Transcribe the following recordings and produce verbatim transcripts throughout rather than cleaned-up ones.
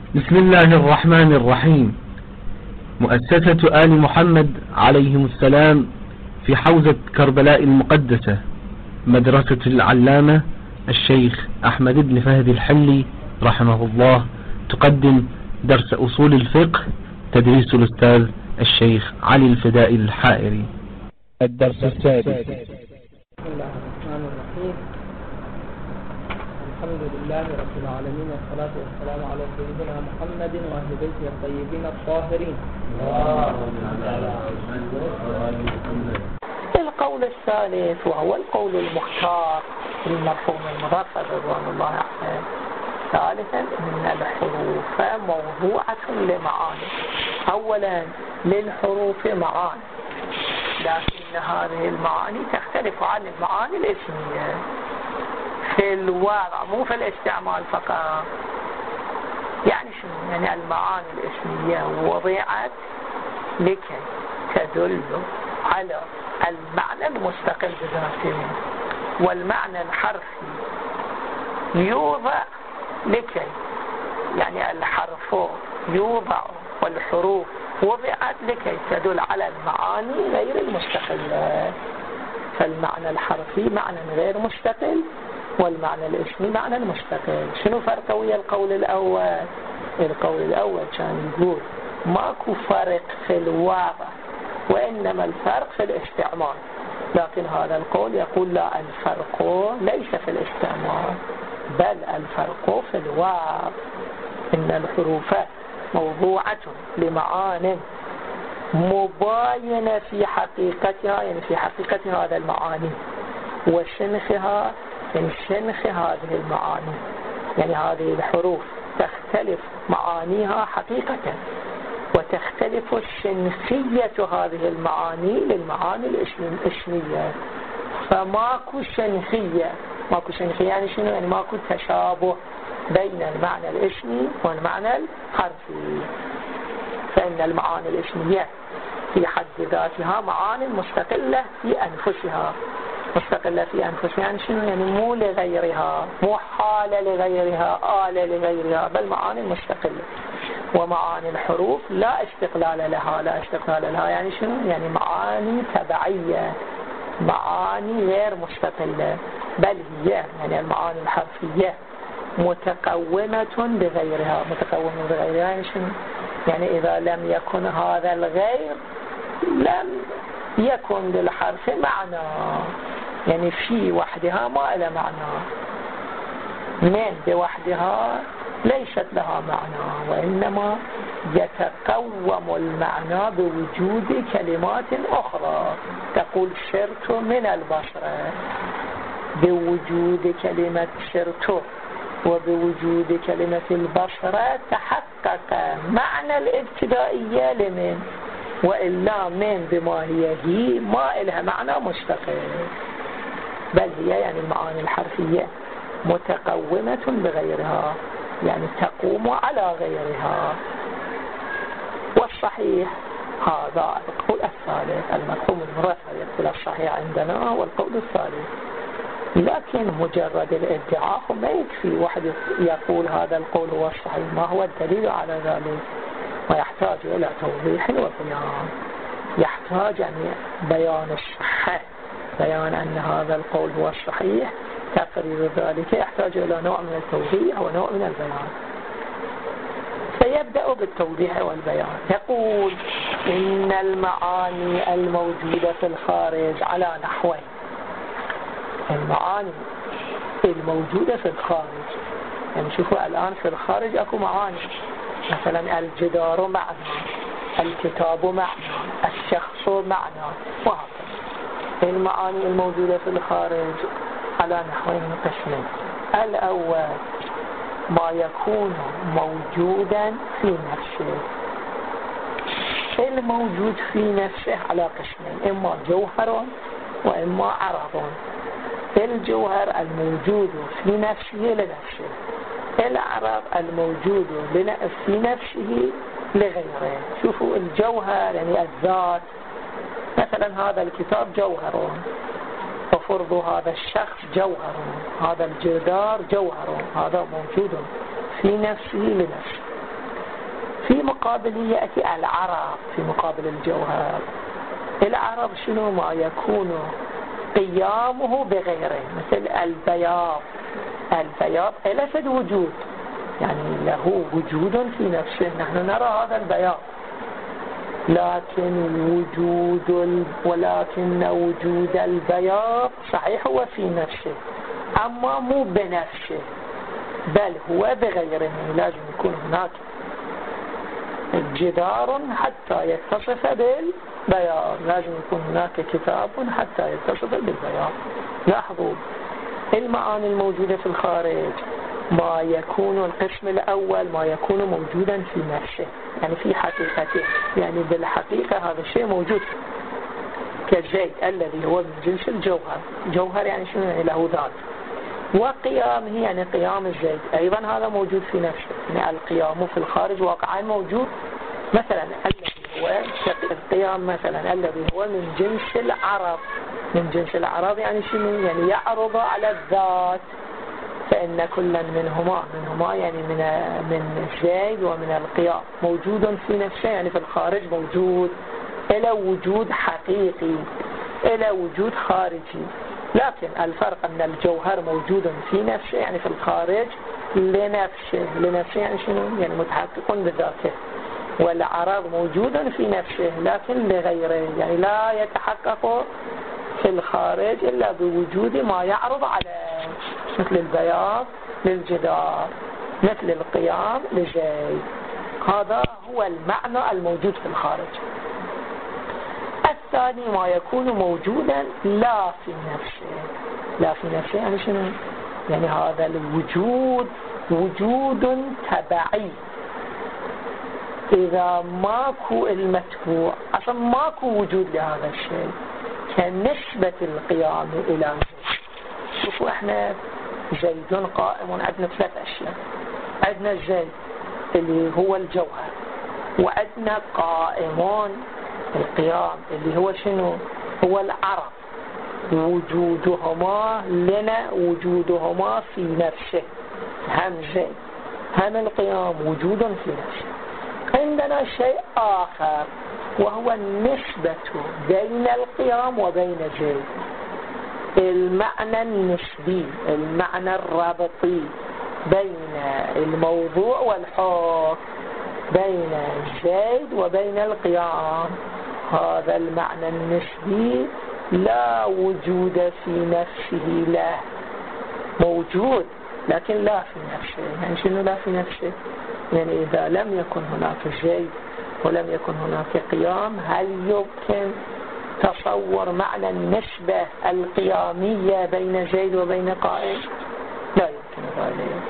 بسم الله الرحمن الرحيم. مؤسسة آل محمد عليهم السلام في حوزة كربلاء المقدسة، مدرسة العلامة الشيخ أحمد بن فهد الحلي رحمه الله، تقدم درس أصول الفقه، تدريس الأستاذ الشيخ علي الفدائي الحائري. الدرس السادس. بسم الله الرحمن الرحيم. الحمد لله رب العالمين، والصلاة والسلام على سيدنا محمد وأهل بيته الطيبين الطاهرين. القول الثالث وهو القول المختار في المرحوم المظفر رضوان الله عليه. ثالثا إن الحروف موضوعة لمعاني. أولا للحروف معاني، لكن هذه المعاني تختلف عن المعاني الاسمية في الواقع، مو في الاستعمال فقط. يعني شنو؟ يعني المعاني الاسمية وضعت لكي تدل على المعنى المستقل بذاته، والمعنى الحرفي يوضع لكي، يعني الحرف يوضع والحروف وضعت لكي تدل على المعاني غير المستقلة. فالمعنى الحرفي معنى غير مستقل، والمعنى الاسمي معنى مستقل. شنو فرق ويا القول الأول؟ القول الأول كان يقول ماكو فرق في الواقع، وإنما الفرق في الاستعمال. لكن هذا القول يقول لا، الفرق ليس في الاستعمال بل الفرق في الواقع. إن الحروف موضوعة لمعان مباينة في حقيقتها، يعني في حقيقة هذا المعاني، وشنخها من شنخ هذه المعاني. يعني هذه الحروف تختلف معانيها حقيقة، وتختلف شنخية هذه المعاني للمعاني الاسمية. فماكو شنخية، ماكو شنخية يعني شنو؟ يعني ماكو تشابه بين المعنى الاسمي والمعنى الحرفي. فإن المعاني الاسمية في حد ذاتها معاني مستقلة في أنفسها. مستقلة في أنفسها يعني شنو؟ يعني مو لغيرها، مو حالة لغيرها، آلة لغيرها، بل معاني مستقلة. ومعاني الحروف لا استقلال لها، لا استقلال لها يعني شنو؟ يعني معاني تبعية، معاني غير مستقلة، بل هي يعني المعاني الحرفية متقومة بغيرها. متقومة بغيرها يعني شنو؟ يعني إذا لم يكن هذا الغير لم يكن للحرف معنى، يعني في وحدها ما لها معنى، من بوحدها ليست لها معنى، وإنما يتقوم المعنى بوجود كلمات أخرى. تقول سرت من البصرة، بوجود كلمة سرت وبوجود كلمة البصرة تحقق معنى الابتدائية لمن، وإلا من بما هي هي ما إلها معنى مستقل، بل هي يعني المعاني الحرفية متقومة بغيرها، يعني تقوم على غيرها. والصحيح هذا القول الثالث. المرحوم المظفر يقول الصحيح عندنا والقول الثالث. لكن مجرد الادعاء ما يكفي. واحد يقول هذا القول هو الصحيح، ما هو الدليل على ذلك؟ ويحتاج إلى توضيح وبيان. يحتاج يعني بيان الصحة، بيان أن هذا القول هو الصحيح، تقرير ذلك يحتاج إلى نوع من التوضيح ونوع من البيان. فيبدأ بالتوضيح والبيان. يقول إن المعاني الموجودة في الخارج على نحوين. المعاني الموجودة في الخارج، يعني شوفوا الآن في الخارج أكو معاني، مثلا الجدار معنى، الكتاب معنى، الشخص معنى، وهكذا. المعاني الموجودة في الخارج على نحوين قسمين. الأول ما يكون موجودا في نفسه. الموجود في نفسه على قسمين، إما جوهر وإما عرض. الجوهر الموجود في نفسه لنفسه، العرض الموجود في نفسه لغيره. شوفوا الجوهر يعني الذات، مثلا هذا الكتاب جوهر، وفرض هذا الشخص جوهر، هذا الجدار جوهر، هذا موجود في نفسه لنفسه. في مقابله يأتي العرب في مقابل الجوهر. العرب شنو؟ ما يكون قيامه بغيره، مثل البياض. البياض ليس وجود، يعني له وجود في نفسه، نحن نرى هذا البياض، لكن وجود ال... ولكن وجود البياض صحيح هو في نفسه، أما مو بنفسه، بل هو بغيره. لازم يكون هناك جدار حتى يتصف بالبياض، لازم يكون هناك كتاب حتى يتصف بالبياض. لاحظوا المعاني الموجودة في الخارج، ما يكون القسم الأول ما يكون موجودا في نفسه، يعني في حقيقته، يعني بالحقيقة هذا الشيء موجود، كالزيت الذي هو من جنس الجوهر. جوهر يعني شنو؟ يعني له ذات. وقيامه يعني قيام الزيت أيضا هذا موجود في نفسه، يعني القيام في الخارج واقعا موجود. مثلا الذي هو القيام مثلا الذي هو من جنس العرب، من جنس العرب يعني شنو؟ يعني يعرض على الذات، فإن كلا منهما منهما يعني من من الزيد ومن القيام موجود في نفسه، يعني في الخارج موجود، إلى وجود حقيقي، إلى وجود خارجي. لكن الفرق أن الجوهر موجود في نفسه، يعني في الخارج لنفسه. لنفسه يعني شنو؟ يعني متحقق بذاته. والعرض موجود في نفسه لكن لغيره، يعني لا يتحقق في الخارج إلا بوجود ما يعرض عليه، مثل البياض للجدار، مثل القيام لزيد. هذا هو المعنى الموجود في الخارج. الثاني ما يكون موجودا لا في نفسه. لا في نفسه يعني شنو؟ يعني هذا الوجود وجود تبعي، إذا ماكو المتبوع أصلا ماكو وجود لهذا الشيء، كنسبة القيام إلى زيد. شوفوا احنا زيد قائم، عندنا ثلاث أشياء. عندنا الزيد اللي هو الجوهر، وعندنا قائمون القيام اللي هو شنو؟ هو العرب. وجودهما لنا وجودهما في نفسه، هم زيد هم القيام وجود في نفسه. عندنا شيء آخر وهو النسبة بين القيام وبين زيد، المعنى النسبي، المعنى الرابطي بين الموضوع والحكم، بين زيد وبين القيام. هذا المعنى النسبي لا وجود في نفسه له، موجود لكن لا في نفسه. يعني شنو لا في نفسه؟ يعني إذا لم يكن هناك زيد ولم يكن هناك قيام، هل يمكن تصور معنى النسبة القيامية بين زيد وبين قائم؟ لا يمكن ذلك.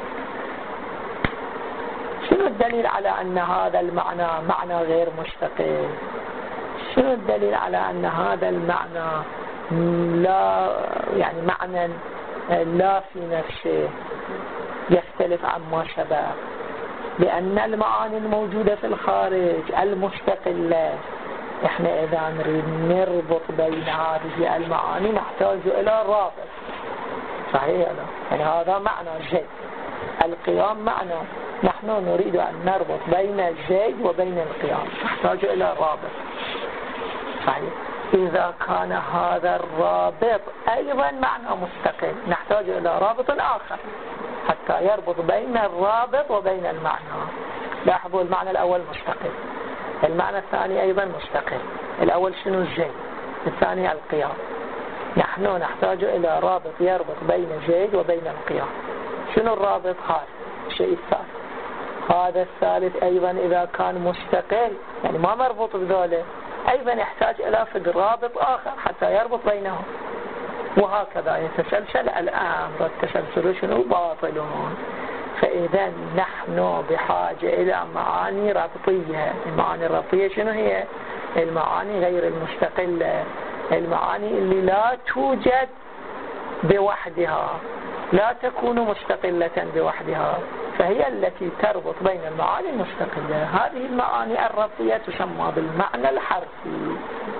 شنو الدليل على أن هذا المعنى معنى غير مستقل؟ شنو الدليل على أن هذا المعنى لا يعني معنى لا في نفسه يختلف عما سبق؟ لأن المعاني الموجودة في الخارج المستقلة، احنا إذا نريد نربط بين هذه المعاني نحتاج إلى رابط، صحيح لا؟ يعني هذا معنى زيد. القيام معنى، نحن نريد أن نربط بين الزيد وبين القيام، نحتاج إلى رابط، صحيح. إذا كان هذا الرابط أيضا معنى مستقل، نحتاج إلى رابط آخر حتى يربط بين الرابط وبين المعنى. لاحظوا المعنى الأول مستقل، المعنى الثاني أيضا مستقل. الأول شنو؟ الزيد، الثاني القيام. نحن نحتاج إلى رابط يربط بين زيد وبين القيام. شنو الرابط؟ هذا الشيء الثالث. هذا الثالث أيضا إذا كان مستقل يعني ما مربوط بذوله، أيضا يحتاج إلى فد رابط آخر حتى يربط بينهم، وهكذا يتسلسل الأمر. التسلسل شنو؟ باطلون. فإذا نحن بحاجة إلى معاني ربطية. المعاني الربطية شنو هي؟ المعاني غير المستقلة، المعاني اللي لا توجد بوحدها، لا تكون مستقلة بوحدها، فهي التي تربط بين المعاني المستقلة. هذه المعاني الربطية تسمى بالمعنى الحرفي.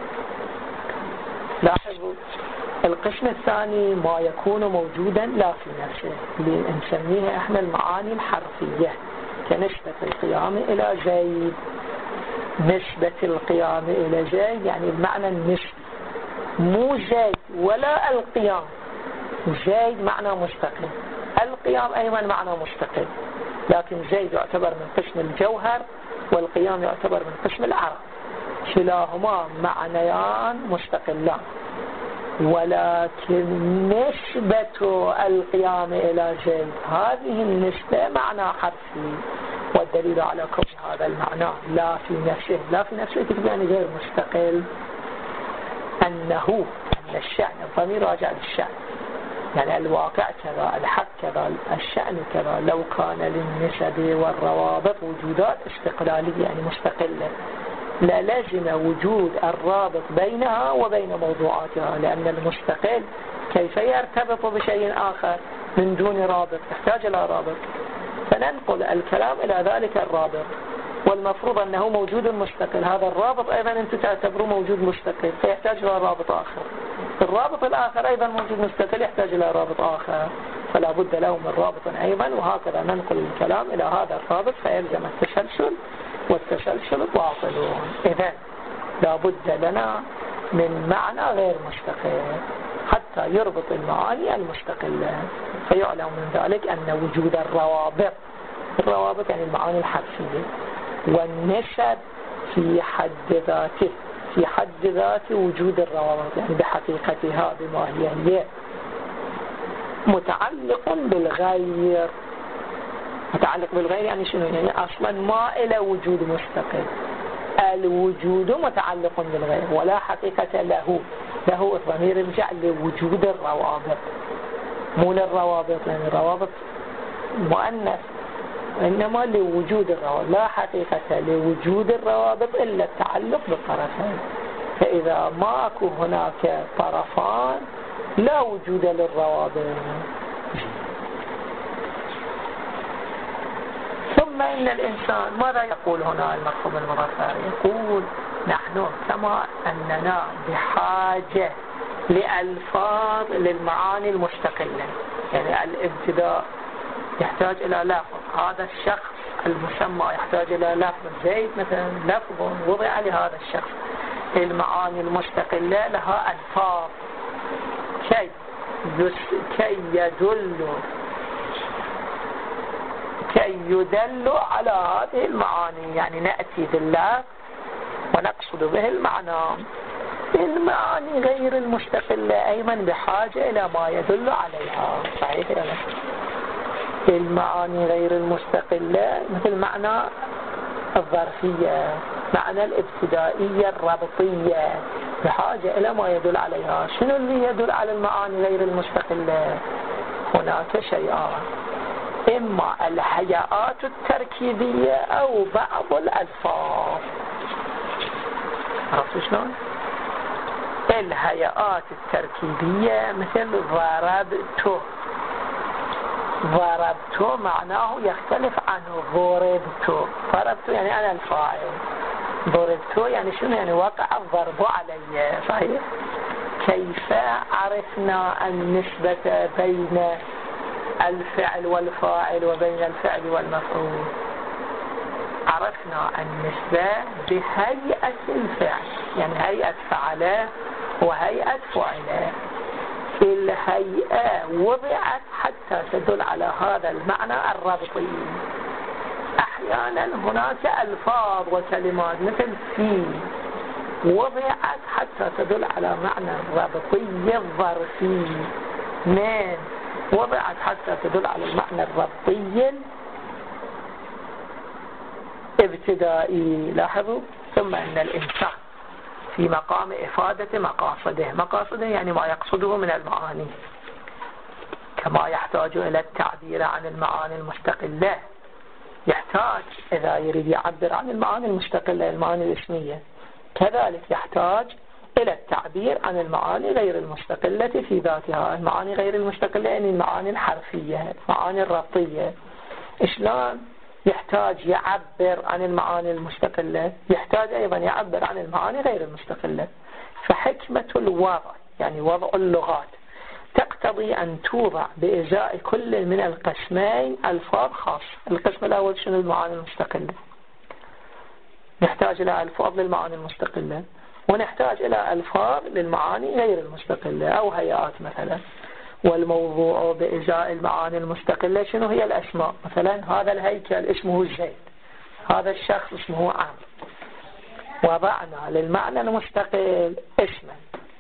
لاحظوا القسم الثاني ما يكون موجودا لا في نفسه، اللي نسميها احنا المعاني الحرفية، كنسبة القيام إلى زيد. نسبة القيام إلى زيد يعني المعنى النسبي، مو زيد ولا القيام. زيد معنى مستقل، القيام أيضا معنى مستقل، لكن زيد يعتبر من قسم الجوهر والقيام يعتبر من قسم العرض، كلاهما معنيان مستقلان، ولكن نسبة القيام إلى زيد هذه النسبة معنى حرفي، والدليل على كون هذا المعنى لا في نفسه لا في نفسه يعني غير مستقل أنه أن الشأن، الضمير راجع للشأن، يعني الواقع كذا، الحق كذا، الشأن كذا. لو كان للنسب والروابط وجودات استقلالية يعني مستقلة للزم وجود الرابط بينها وبين موضوعاتها، لأن المستقل كيف يرتبط بشيء آخر من دون رابط؟ يحتاج إلى رابط، فننقل الكلام إلى ذلك الرابط، والمفروض أنه موجود مستقل. هذا الرابط أيضا أنت تعتبره موجود مستقل فيحتاج إلى رابط آخر، الرابط الآخر أيضا موجود مستقل يحتاج إلى رابط آخر، فلا بد له من رابط أيضا، وهكذا ننقل الكلام إلى هذا الرابط فيلزم التسلسل، والتسلسل باطل. إذن لا بد لنا من معنى غير مستقل حتى يربط المعاني المستقلة، فيعلم من ذلك أن وجود الروابط، الروابط يعني المعاني الحرفية، والنسب في حد ذاته، في حد ذات وجود الروابط يعني بحقيقتها بما هي هي متعلق بالغير. متعلق بالغير يعني شنو؟ يعني أصلا ما إلى وجود مستقل، الوجود متعلق بالغير ولا حقيقة له. له الضمير يرجع لوجود الروابط مو للروابط، يعني الروابط مؤنث، إنما لوجود الروابط، لا حقيقة لوجود الروابط إلا التعلق بالطرفين. فإذا ماكو هناك طرفان لا وجود للروابط. ثم إن الإنسان ماذا يقول هنا المفهوم المظفر؟ يقول نحن كما أننا بحاجة لألفاظ للمعاني المستقلة، يعني الابتداء يحتاج إلى لفظ، هذا الشخص المسمى يحتاج إلى لفظ، زيد مثلا لفظ وضع لهذا الشخص. المعاني المستقلة لها ألفاظ كي كي يدل كي يدل على هذه المعاني، يعني نأتي باللفظ ونقصد به المعنى. المعاني غير المستقلة أيضا بحاجة إلى ما يدل عليها، صحيح ولا لا؟ المعاني غير المستقلة مثل معنى الظرفية، معنى الابتدائية الربطية، بحاجة إلى ما يدل عليها. شنو اللي يدل على المعاني غير المستقلة؟ هناك شيئان، إما الهيئات التركيبية أو بعض الألفاظ. عرفتوا شلون؟ الهيئات التركيبية مثل ضربته، ضربته معناه يختلف عن ضربته. ضربته يعني أنا الفاعل، ضربته يعني شنو؟ يعني وقع الضرب علي، صحيح؟ كيف عرفنا النسبة بين الفعل والفاعل وبين الفعل والمفعول؟ عرفنا النسبة بهيئة الفعل، يعني هيئة فعله وهيئة فعله. الهيئة وضعت حتى تدل على هذا المعنى الربطي. أحيانا هناك ألفاظ وكلمات مثل في وضعت حتى تدل على معنى الربطي الظرفي. من وضعت حتى تدل على المعنى الربطي الابتدائي. لاحظوا. ثم أن الإنسان في مقام إفادة مقاصده، مقاصده يعني ما يقصده من المعاني، كما يحتاج إلى التعبير عن المعاني المستقلة. يحتاج إذا يريد يعبر عن المعاني المستقلة المعاني الاسمية، كذلك يحتاج إلى التعبير عن المعاني غير المستقلة في ذاتها. المعاني غير المستقلة يعني المعاني الحرفية، المعاني الربطية. إشلون يحتاج يعبر عن المعاني المستقلة؟ يحتاج أيضا يعبر عن المعاني غير المستقلة. فحكمة الوضع يعني وضع اللغات تقتضي أن توضع بإزاء كل من القسمين ألفاظ خاصة. القسم الأول شنو؟ المعاني المستقلة. نحتاج إلى ألفاظ للمعاني المستقلة، ونحتاج إلى ألفاظ للمعاني غير المستقلة أو هيئات مثلا. والموضوع بإزاء المعاني المستقلة شنو هي؟ الأسماء. مثلا هذا الهيكل اسمه زيد، هذا الشخص اسمه عمرو، وضعنا للمعنى المستقل اسما.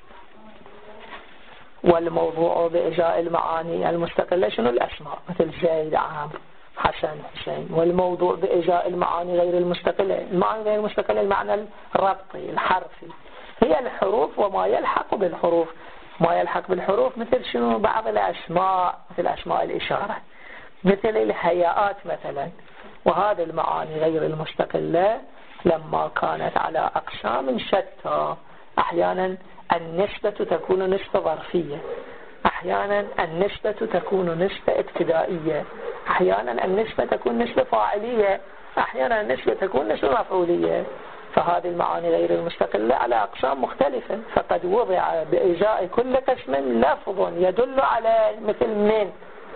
والموضوع بإزاء المعاني المستقلة شنو؟ الأسماء، مثل زيد، عمرو، حسن، حسين. والموضوع بإزاء المعاني غير المستقلة، المعاني غير المستقلة المعنى الربطي الحرفي، هي الحروف وما يلحق بالحروف. ما يلحق بالحروف مثل شنو؟ بعض الأسماء، مثل أسماء الإشارة، مثل الهيئات مثلا. وهذه المعاني غير المستقلة لما كانت على أقسام شتى، أحيانا النسبة تكون نسبة ظرفية، أحيانا النسبة تكون نسبة ابتدائية، أحيانا النسبة تكون نسبة فاعلية، أحيانا النسبة تكون نسبة مفعولية. فهذه المعاني غير المستقلة على أقسام مختلفة، فقد وضع بإزاء كل قسم لفظ يدل على، مثل من،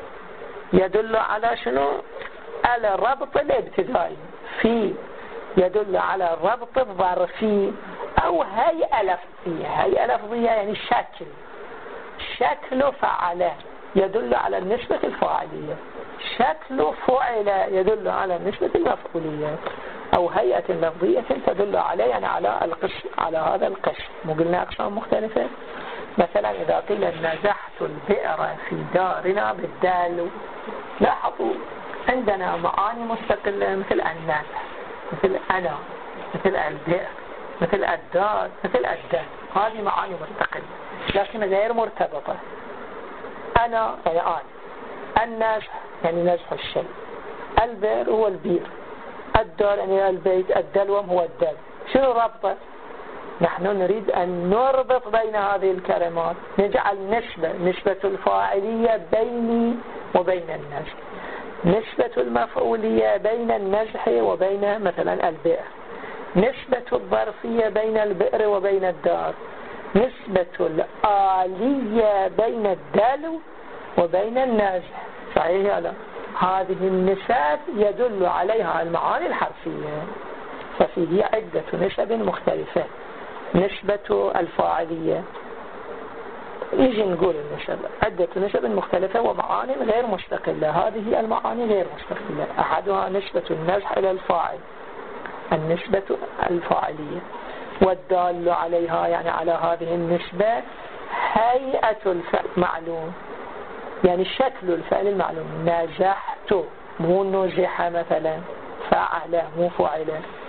يدل على شنو؟ على الربط الابتدائي، في يدل على الربط الظرفي، أو هيئة لفظية. هيئة لفظية يعني شكل، شكل فعل يدل على النسبة الفاعلية، شكل فعل يدل على النسبة المفعولية، أو هيئة لفظية تدل عليه يعني على القسم، على هذا القسم. مو قلنا أقسام مختلفة؟ مثلا إذا قيل نزحت البئر في دارنا بالدال، لاحظوا عندنا معاني مستقلة مثل النزح، مثل أنا، مثل البئر، مثل الدار، مثل الدال. هذه معاني مستقلة لكن غير مرتبطة. أنا يعني أنا، النزح يعني نزح الشيء، البئر هو البير، الدار يعني البيت، الدلوم هو الدل. شنو ربطه؟ نحن نريد أن نربط بين هذه الكلمات، نجعل نسبة، نسبة الفاعلية بيني وبين النزح، نسبة المفعولية بين النزح وبين مثلا البئر، نسبة الظرفية بين البئر وبين الدار، نسبة الآلية بين الدلو وبين النزح. صحيح لا؟ هذه النسب يدل عليها المعاني الحرفية، ففيه عدة نسب مختلفة. نسبة الفاعلية، يجي نقول النسب عدة نسب مختلفة ومعاني غير مستقلة. هذه المعاني غير مستقلة، أحدها نسبة النزح إلى الفاعل، النسبة الفاعلية، والدال عليها يعني على هذه النسبة هيئة الفعل معلوم، يعني شكل الفعل المعلوم. نزحت مو نزح مثلا، فعل مو فعل.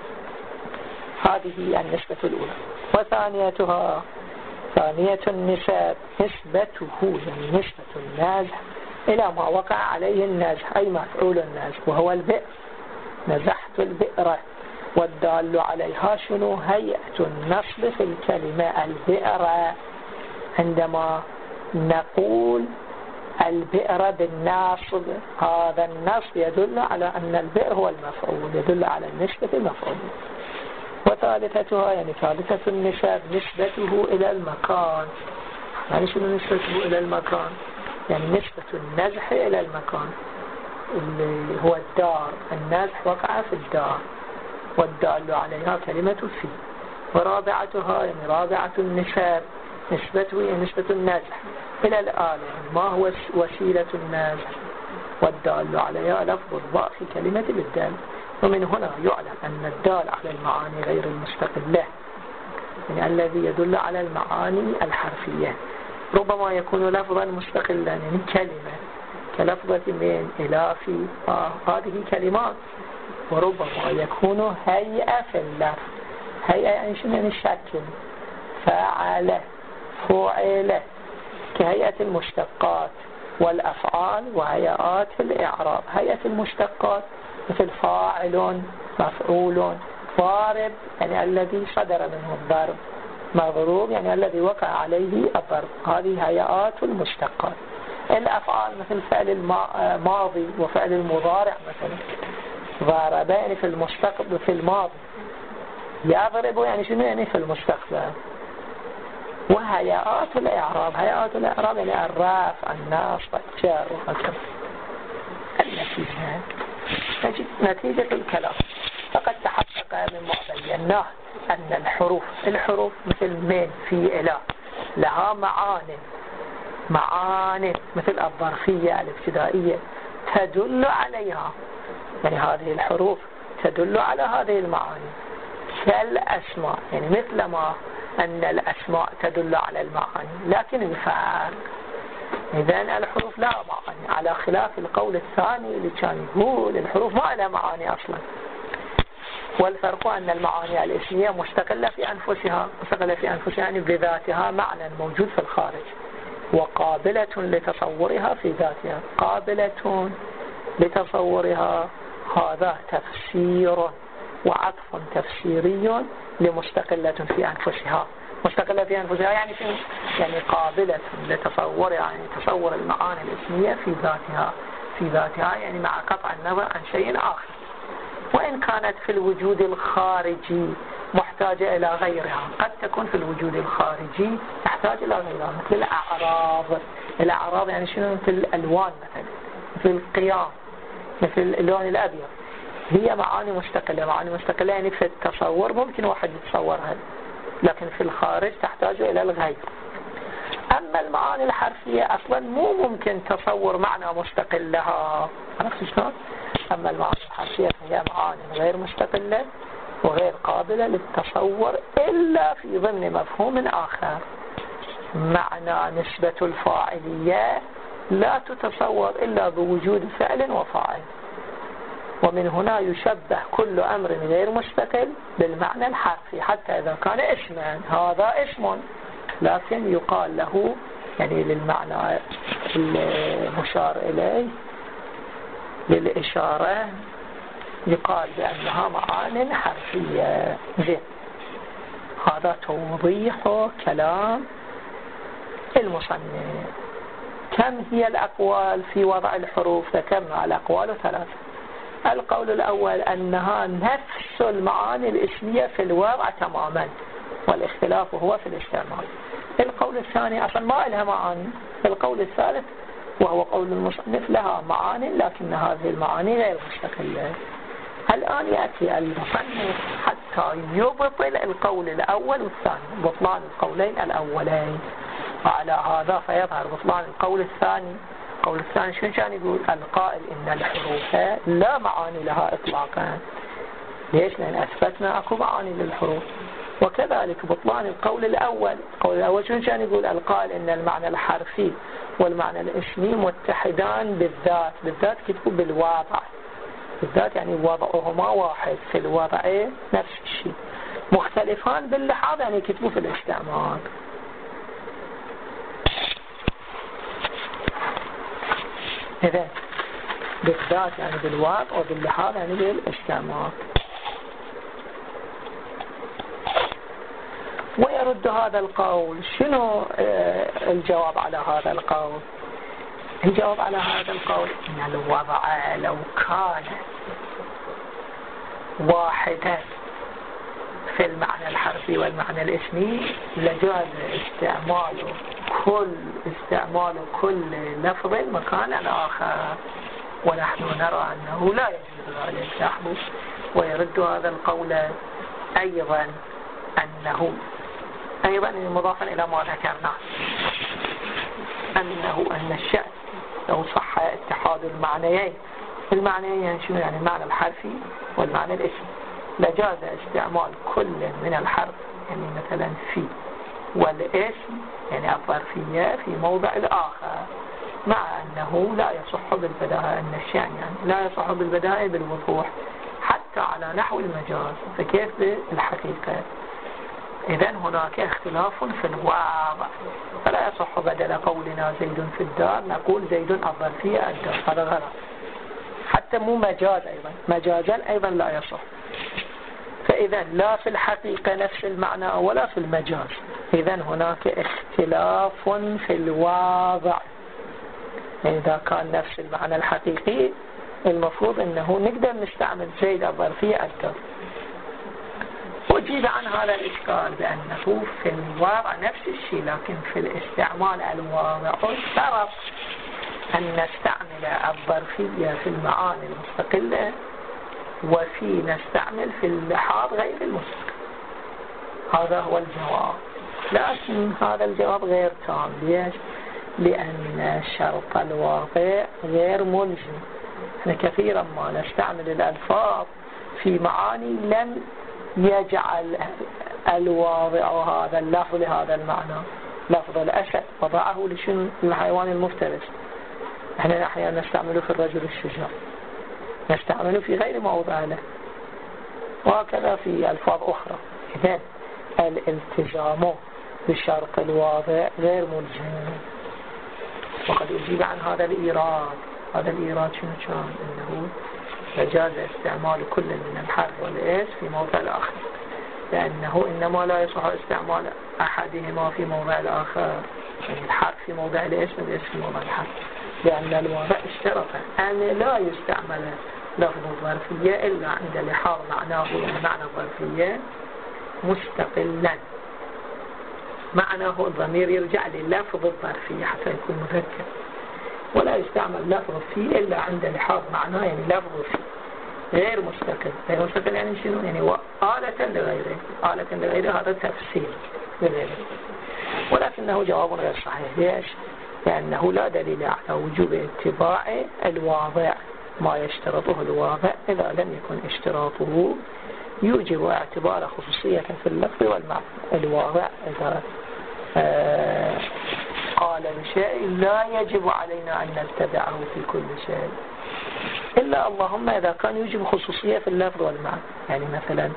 هذه النسبة الأولى. وثانيتها، ثانية النسب نسبته، يعني نسبة النازح إلى ما وقع عليه النازح، أي مفعول النازح وهو البئر. نزحت البئر، والدال عليها شنو؟ هيئة النصب في الكلمة البئر. عندما نقول البئر بالناصب، هذا النصب يدل على أن البئر هو المفعول، يدل على النسبة المفعول. وثالثتها، يعني ثالثة النسب نسبته إلى المكان. يعني شنو نسبته إلى المكان؟ يعني نسبة النزح إلى المكان اللي هو الدار. النزح وقع في الدار، والدال عليها كلمة في. ورابعتها، يعني رابعة النسب نسبته، يعني نسبة النزح إلى الآلة، يعني ما هو وسيلة النزح، والدال عليها لفظ الضاء في كلمة بالدال. ومن هنا يعلم أن الدال على المعاني غير المستقلة، يعني الذي يدل على المعاني الحرفية، ربما يكون لفظا مستقلا، يعني كلمة كلفظة من إلى في، آه هذه كلمات. وربما يكون هيئة في اللفظ. هيئة يعني شنو؟ يعني شكل، فعل، فعل، كهيئة المشتقات والأفعال وهيئات الإعراب. هيئة المشتقات مثل فاعل، مفعول، ضارب يعني الذي صدر منه الضرب، مضروب يعني الذي وقع عليه الضرب. هذه هيئات المشتقات. الأفعال مثل فعل الماضي وفعل المضارع، مثلا ضرب يعني في المستقبل في الماضي، يضرب يعني شنو؟ يعني في المستقبل. وهيئات الإعراب. هيئات الإعراب يعني الرفع، النصب، الجر وهكذا. النتيجة تجد نتيجة الكلام فقد تحقق مما بيناه أن الحروف الحروف مثل من، في، إلى لها معاني معاني مثل الظرفية الابتدائية تدل عليها، يعني هذه الحروف تدل على هذه المعاني كالأسماء، يعني مثل ما أن الأسماء تدل على المعاني، لكن الفرق إذن الحروف لها معاني، على خلاف القول الثاني اللي كان يقول الحروف ما لها معاني أصلا. والفرق أن المعاني الاسمية مستقلة في أنفسها، مستقلة في أنفسها يعني بذاتها معنى موجود في الخارج، وقابلة لتصورها في ذاتها. قابلة لتصورها هذا تفسير وعطف تفسيري لمستقلة في أنفسها. مستقلة في أنفسها يعني في يعني قابلة لتصورها، يعني تصور المعاني الاسمية في ذاتها في ذاتها يعني مع قطع النظر عن شيء آخر، وإن كانت في الوجود الخارجي محتاجة إلى غيرها. قد تكون في الوجود الخارجي تحتاج إلى غيرها، مثل الأعراض. الأعراض يعني شنو؟ مثل الألوان مثلا، مثل القيام، مثل اللون الأبيض، هي معاني مستقلة. معاني مستقلة يعني في التصور ممكن واحد يتصورها، لكن في الخارج تحتاج إلى الغير. أما المعاني الحرفية أصلا مو ممكن تصور معنى مستقل لها، عرفت شلون؟ أما المعاني الحرفية فهي معاني غير مستقلة وغير قابلة للتصور إلا في ضمن مفهوم آخر. معنى نسبة الفاعلية لا تتصور إلا بوجود فعل وفاعل، ومن هنا يشبه كل أمر غير مستقل بالمعنى الحرفي، حتى إذا كان اسما. هذا اسم لكن يقال له يعني للمعنى المشار إليه للإشارة يقال بأنها معان حرفية. زين، هذا توضيح كلام المصنف. كم هي الأقوال في وضع الحروف؟ ذكرنا الأقوال ثلاثة. القول الأول أنها نفس المعاني الاسمية في الوضع تماما، والاختلاف هو في الاستعمال. القول الثاني أصلا ما لها معاني. القول الثالث وهو قول المصنف لها معاني لكن هذه المعاني غير مستقلة. الآن يأتي المصنف حتى يبطل القول الأول والثاني، بطلان القولين الأولين، وعلى هذا فيظهر بطلان القول الثاني. القول الثاني شو كان يقول؟ القائل إن الحروف لا معاني لها إطلاقا. ليش؟ لأن أثبتنا أكو معاني للحروف. وكذلك بطلان القول الأول. القول الأول شو كان يقول؟ القائل إن المعنى الحرفي والمعنى الاسمي متحدان بالذات. بالذات كتبوا بالواضع، بالذات يعني وضعهما واحد، في الوضع نفس الشيء. مختلفان باللحاظ يعني كتبوا في الاستعمال. إذا بالذات يعني بالوضع، وباللحاظ يعني بالاستعمال. ويرد هذا القول. شنو الجواب على هذا القول؟ الجواب على هذا القول إن الوضع لو كان واحدا في المعنى الحرفي والمعنى الاسمي لجاز استعمال كل استعمال كل لفظ مكانا آخر، ونحن نرى أنه لا يجوز ذلك. لاحظوا. ويرد هذا القول أيضا أنه أيضا مضافا إلى ما ذكرنا أنه أن الشأن لو صح اتحاد المعنيين. المعنيين يعني شنو؟ يعني المعنى الحرفي والمعنى الاسمي. لجاز استعمال كل من الحرف يعني مثلا في والاسم يعني الظرفية في موضع الآخر، مع أنه لا يصح بالبداهة. أن الشأن يعني لا يصح بالبداهة بالوضوح حتى على نحو المجاز، فكيف بالحقيقة؟ إذن هناك اختلاف في الوضع، فلا يصح بدل قولنا زيد في الدار نقول زيد الظرفية الدار. هذا غلط. حتى مو مجاز أيضا، مجازا أيضا لا يصح. فإذا لا في الحقيقة نفس المعنى ولا في المجاز. إذن هناك اختلاف في الوضع. إذا كان نفس المعنى الحقيقي المفروض أنه نقدر نستعمل زيد الظرفية الدار. أجيب عن هذا الإشكال بأنه في الواقع نفس الشيء، لكن في الاستعمال الواضع اشترط أن نستعمل الظرفية في المعاني المستقلة وفي نستعمل في اللحاظ غير المستقل. هذا هو الجواب، لكن هذا الجواب غير تام. ليش؟ لأن شرط الواقع غير ملزم. احنا كثيرا ما نستعمل الألفاظ في معاني لم يجعل الواضع هذا اللفظ لهذا المعنى. لفظ الأسد وضعه لشنو؟ الحيوان المفترس. احنا احيانا نستعمله في الرجل الشجاع، نستعمله في غير موضع له، وهكذا في ألفاظ أخرى. إذن الالتزام بشرط الواضع غير ملزم. وقد أجيب عن هذا الإيراد. هذا الإيراد شنو كان؟ إنه يجاز استعمال كل من الحرف والاسم في موضع الآخر، لأنه إنما لا يصح استعمال أحدهما في موضع الآخر، يعني الحرف في موضع الاسم والاسم في موضع الحرف، لأن الواضع اشترط أن لا يستعمل لفظ الظرفية إلا عند لحاظ معناه، يعني معنى الظرفية مستقلا. معناه الضمير يرجع للفظ الظرفية حتى يكون مذكر، ولا يستعمل لفظ فيه إلا عند لحاظ معناه، يعني لفظ فيه غير مستقل. غير مستقل يعني شنو؟ يعني هو آلة لغيره. آلة لغيره هذا تفسير لغيره، ولكنه جواب غير صحيح. ليش؟ لأنه لا دليل على وجوب اتباع الواضع ما يشترطه الواضع إذا لم يكن اشتراطه يوجب اعتبار خصوصية في اللفظ والمعنى. الواضع إذا آه قال بشيء لا يجب علينا أن نتبعه في كل شيء، إلا اللهم إذا كان يوجب خصوصية في اللفظ والمعنى. يعني مثلا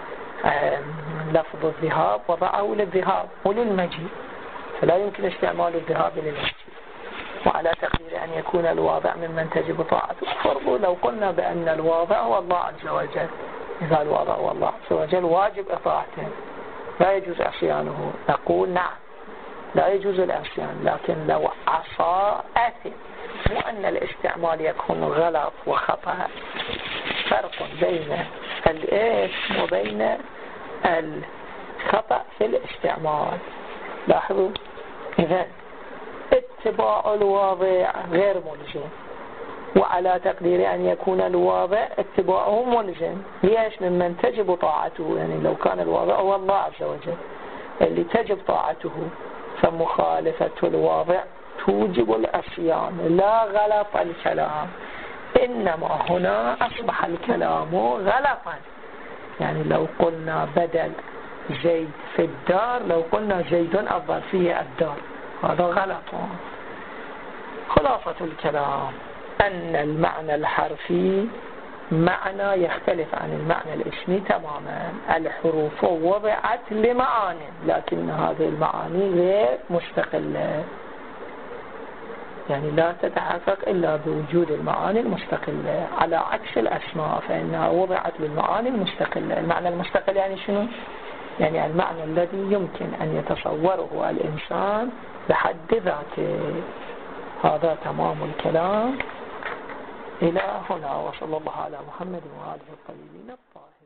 لفظ الذهاب وضعه للذهاب وللمجيء، فلا يمكن استعمال الذهاب للمجيء، وعلى تقدير أن يكون الواضع ممن تجب طاعته. فرضوا لو قلنا بأن الواضع هو الله عز وجل، إذا الواضع هو الله عز وجل واجب إطاعته لا يجوز عصيانه، نقول نعم لا يجوز العصيان، لكن لو عصى آثم. مو أن الاستعمال يكون غلط وخطأ، فرق بين الإثم وبين الخطأ في الاستعمال. لاحظوا، إذن اتباع الواضع غير ملزم، وعلى تقدير أن يكون الواضع اتباعه ملزم. ليش؟ ممن تجب طاعته، يعني لو كان الواضع هو الله عز وجل اللي تجب طاعته، فمخالفة الواضع توجب العصيان، لا غلط الكلام، إنما هنا أصبح الكلام غلطا. يعني لو قلنا بدل زيد في الدار، لو قلنا زيد الظرفية الدار، هذا غلط. خلاصة الكلام أن المعنى الحرفي معنى يختلف عن المعنى الاسمي تماما. الحروف وضعت لمعاني، لكن هذه المعاني غير مستقلة، يعني لا تتحقق إلا بوجود المعاني المستقلة، على عكس الأسماء فإنها وضعت للمعاني المستقلة. المعنى المستقل يعني شنو؟ يعني المعنى الذي يمكن أن يتصوره الإنسان بحد ذاته. هذا تمام الكلام إلى هنا، وصلى الله على محمد وآله الطيبين الطاهرين.